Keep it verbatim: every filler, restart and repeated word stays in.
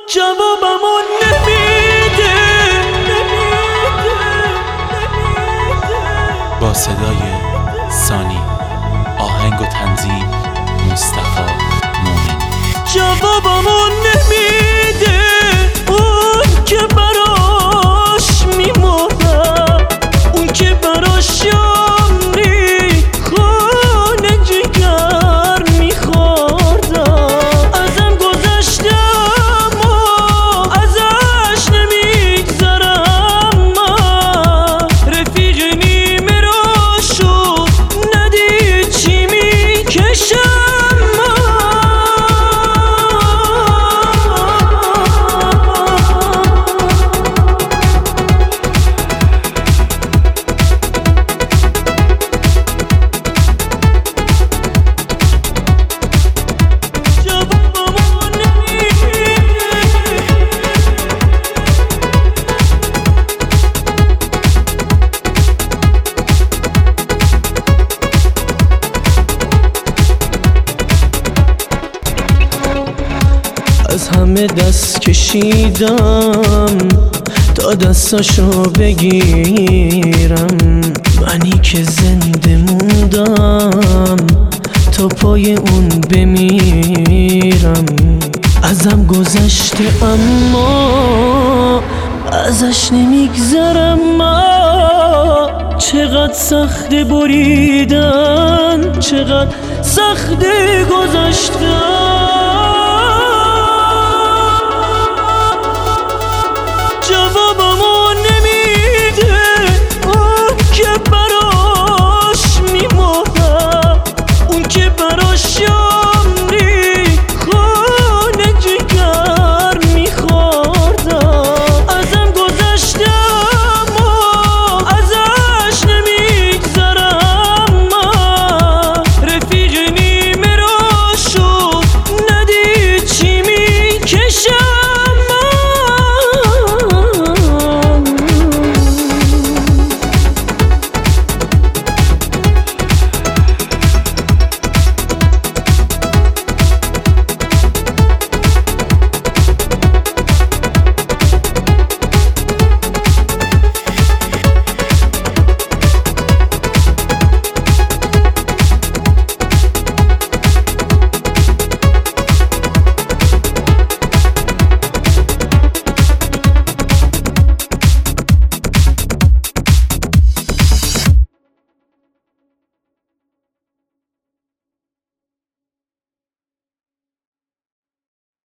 جوابمو نمیده. با صدای سانی، آهنگ و تنظیم مصطفی مومنی. جوابمو نمیده اون که براش میمردم، اون که براش عمری خونه جگر میخوردم. ازم گذشتم و ازش نمیگذرم، من رفیق نیمه را شد ندید چی میکشم. از همه دست کشیدم تا دستاشو بگیرم، منی که زنده موندم تا پای اون بمیرم. ازم گذشته اما ازش نمیگذرم، چقدر سخت بریدن، چقدر سخت گذشتن.